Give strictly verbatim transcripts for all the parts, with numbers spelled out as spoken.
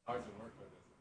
Hard to work with this.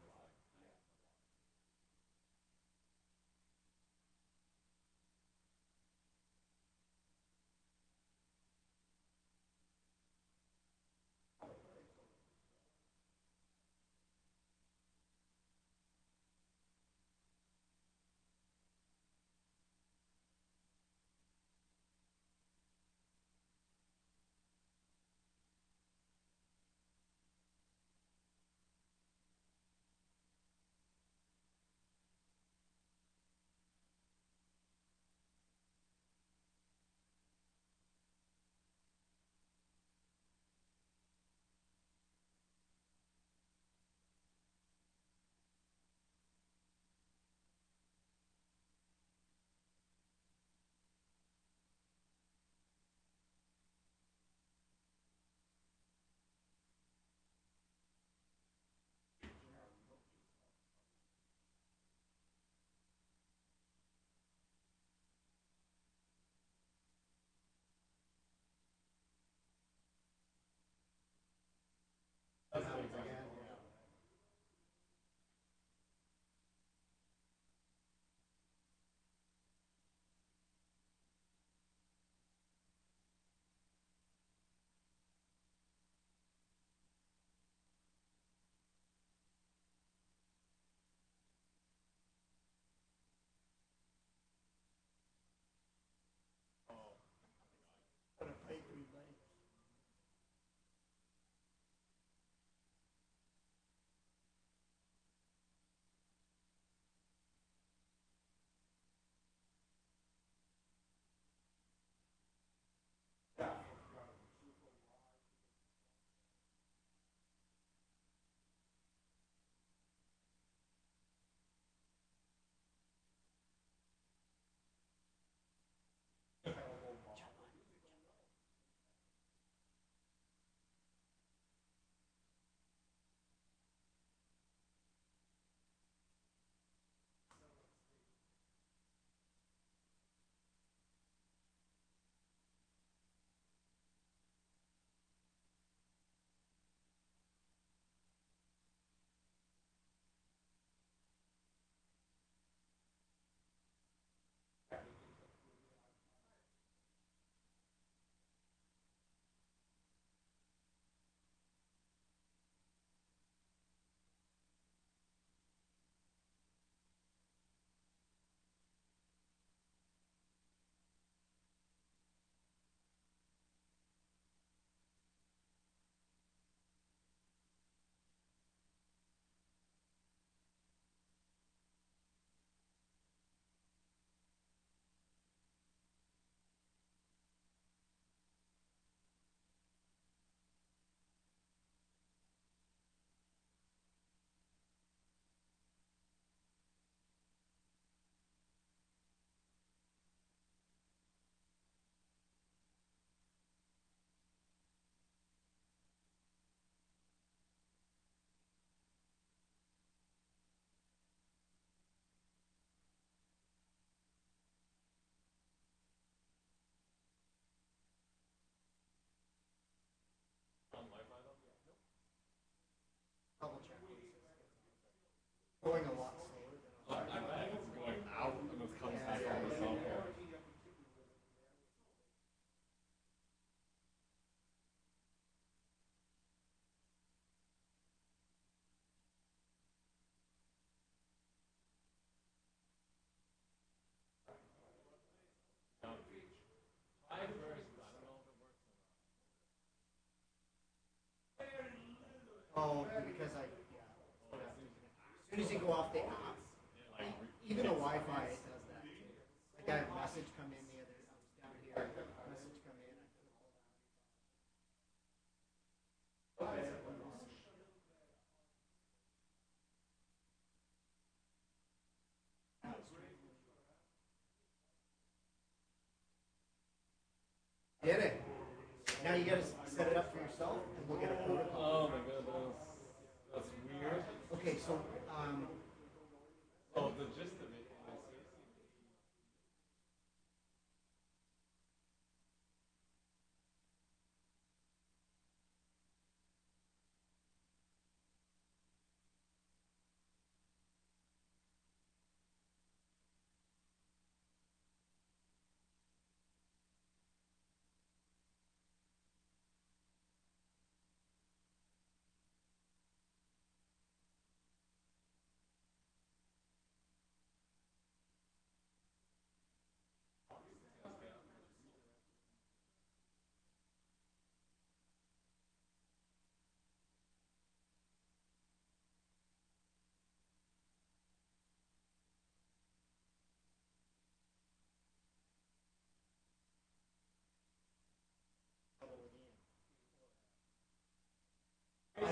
Double check. Going a lot slower than I bet it's going out and it's coming back on the cell phone. Try first, but I don't know if it works or not. Oh, because I yeah. Oh, it As seems soon as you go off the app, yeah, like even the Wi-Fi it does that too. Like I had a message come in the other. I was down here. Message come in. Did it? Now you got to set it up for yourself, and we'll get a oh protocol. my goodness. That's weird. Okay, so um, So the gist of it is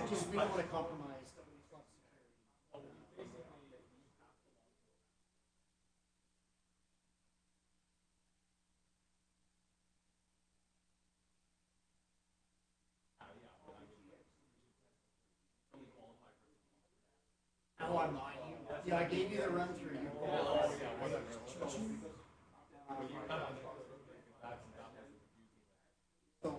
just we don't want to compromise club security. Oh, I'm lying. Yeah, I gave you the run through. You Oh, yeah, whatever. So,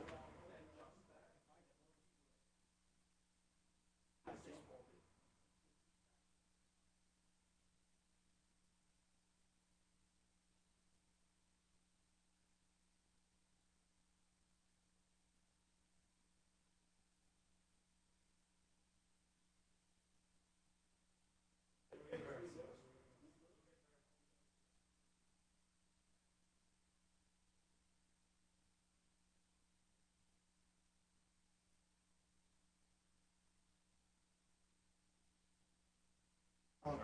okay.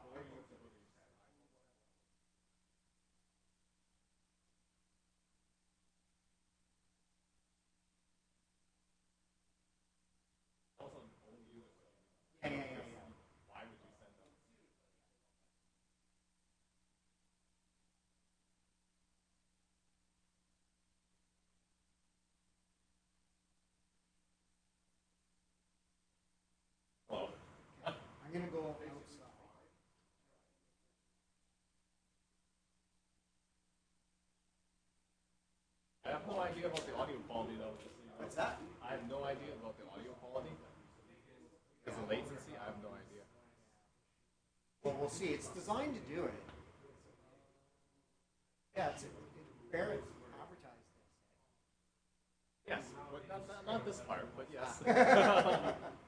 Yeah, yeah, yeah, yeah. Why would you send them? Well, I'm gonna go outside. I have no idea about the audio quality though. What's that? I have no idea about the audio quality. Because the latency, I have no idea. Well, we'll see. It's designed to do it. Yeah, it's it, Barrett advertised this. Yes, but not, not, not this part, but yes.